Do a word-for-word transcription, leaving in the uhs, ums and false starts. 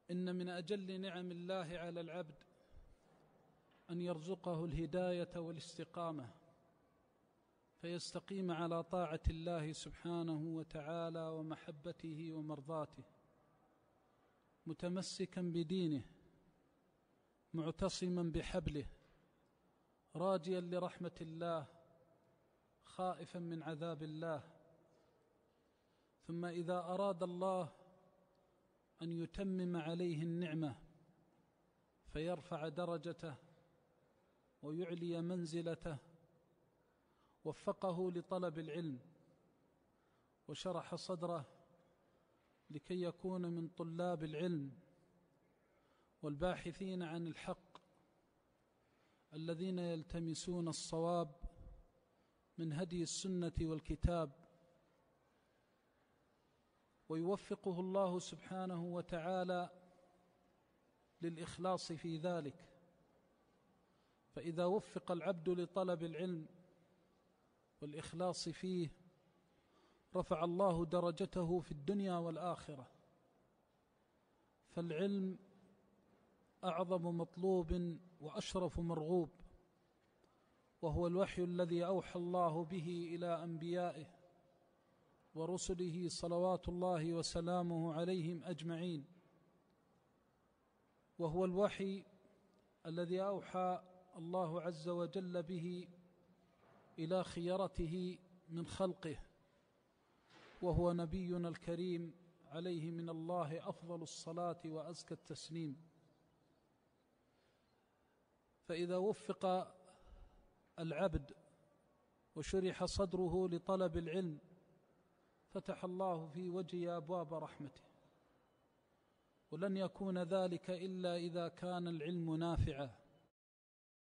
إن من أجل نعم الله على العبد أن يرزقه الهداية والاستقامة فيستقيم على طاعة الله سبحانه وتعالى ومحبته ومرضاته، متمسكا بدينه، معتصما بحبله، راجيا لرحمة الله، خائفا من عذاب الله. ثم إذا أراد الله أن يتمم عليه النعمة فيرفع درجته ويعلي منزلته، وفقه لطلب العلم وشرح صدره لكي يكون من طلاب العلم والباحثين عن الحق الذين يلتمسون الصواب من هدي السنة والكتاب، ويوفقه الله سبحانه وتعالى للإخلاص في ذلك. فإذا وفق العبد لطلب العلم والإخلاص فيه رفع الله درجته في الدنيا والآخرة. فالعلم أعظم مطلوب وأشرف مرغوب، وهو الوحي الذي أوحى الله به إلى أنبيائه ورسله صلوات الله وسلامه عليهم أجمعين، وهو الوحي الذي أوحى الله عز وجل به إلى خيرته من خلقه، وهو نبينا الكريم عليه من الله أفضل الصلاة وأزكى التسليم. فإذا وفق العبد وشرح صدره لطلب العلم فتح الله في وجهه أبواب رحمته، ولن يكون ذلك إلا إذا كان العلم نافعا،